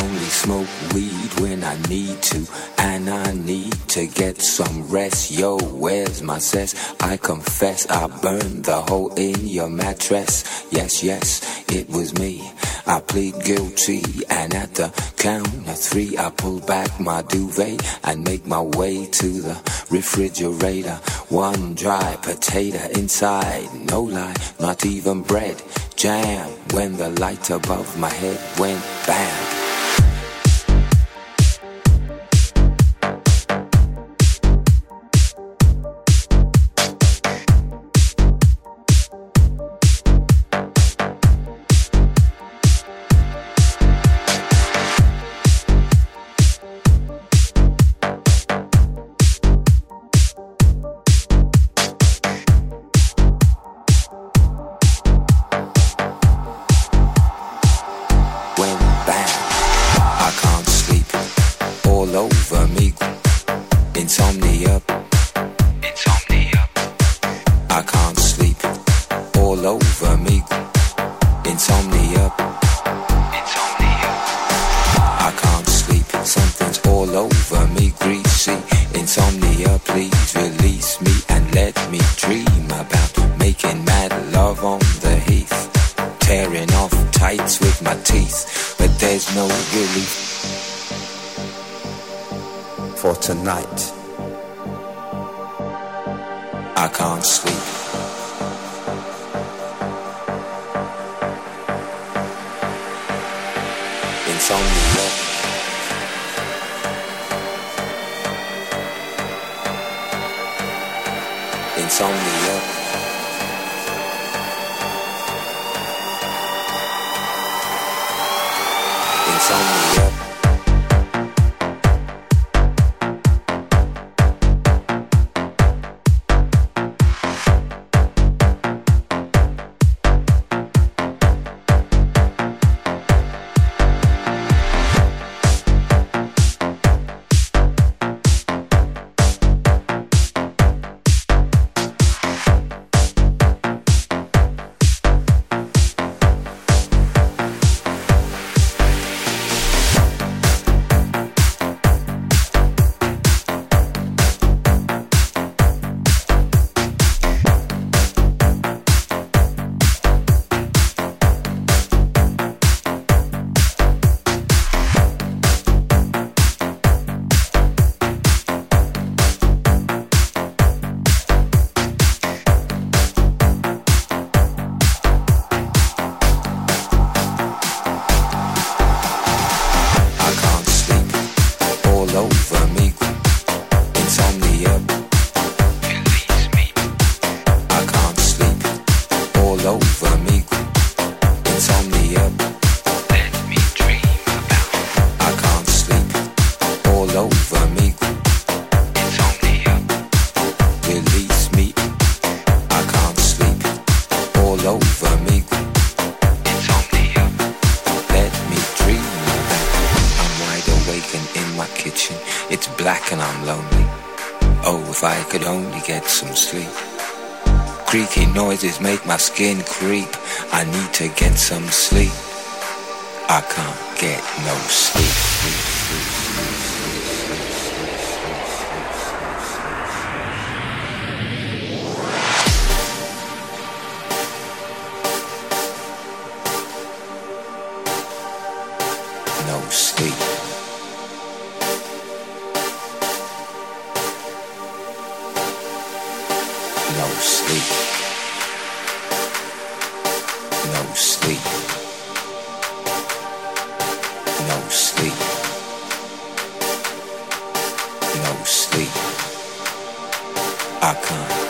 only smoke weed when I need to, and I need to get some rest. Yo, where's my cess? I confess I burned the hole in your mattress. Yes, yes, it was me. I plead guilty, and at the count of 3 I pull back my duvet and make my way to the refrigerator. One dry potato inside, no lie, not even bread. Jam when the light above my head went bam. For tonight, I can't sleep. Insomnia. Insomnia. Insomnia. Creaky noises make my skin creep. I need to get some sleep. I can't get no sleep. No sleep. No sleep. No sleep. No sleep. No sleep. I can't